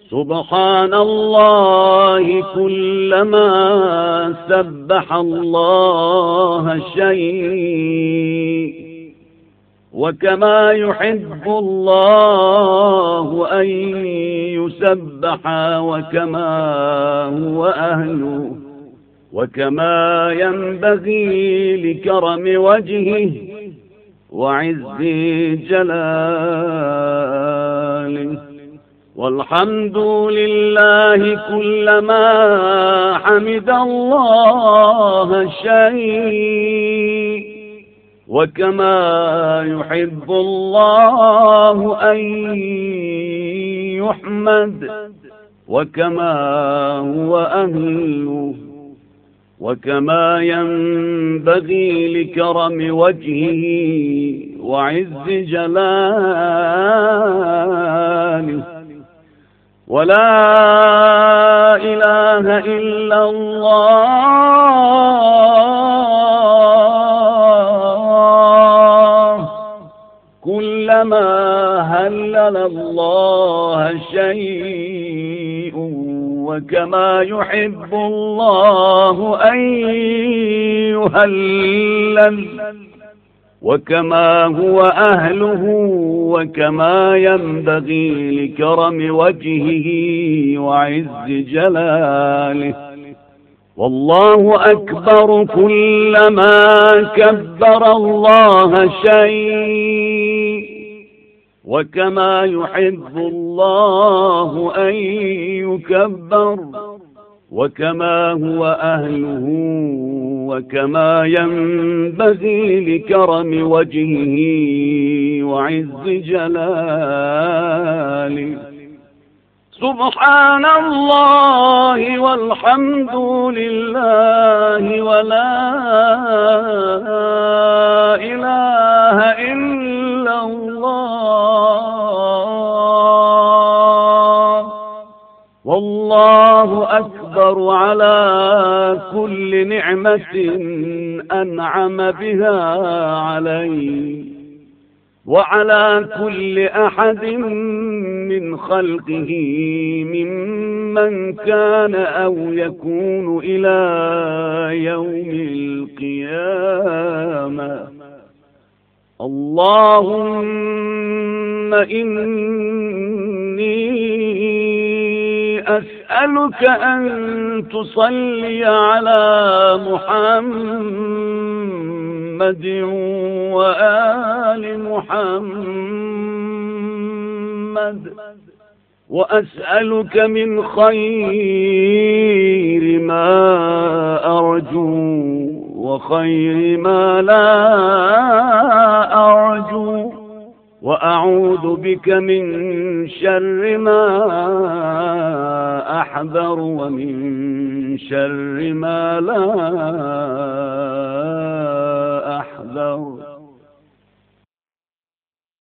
سبحان الله كلما سبح الله شيء، وكما يحب الله أن يسبح وكما هو أهله، وكما ينبغي لكرم وجهه وعز جلاله. والحمد لله كلما حمد الله شيء، وكما يحب الله أن يحمد وكما هو أهله، وكما ينبغي لكرم وجهه وعز جلاله. ولا إله إلا الله كلما هلل الله شيء، وكما يحب الله أن يهلل، وكما هو أهله، وكما ينبغي لكرم وجهه وعز جلاله. والله أكبر كلما كبر الله شيء، وكما يحب الله أن يكبر، وكما هو أهله، وكما ينبغي لكرم وجهه وعز جلاله. سبحان الله والحمد لله ولا إله إلا الله، والله أكبر على كل نعمة أنعم بها علي وعلى كل أحد من خلقه ممن كان أو يكون إلى يوم القيامة. اللهم إني أسألك أن تصلي على محمد وآل محمد، وأسألك من خير ما أرجو وخير ما لا أرجو، وأعوذ بك من شر ما أحذر ومن شر ما لا أحذر.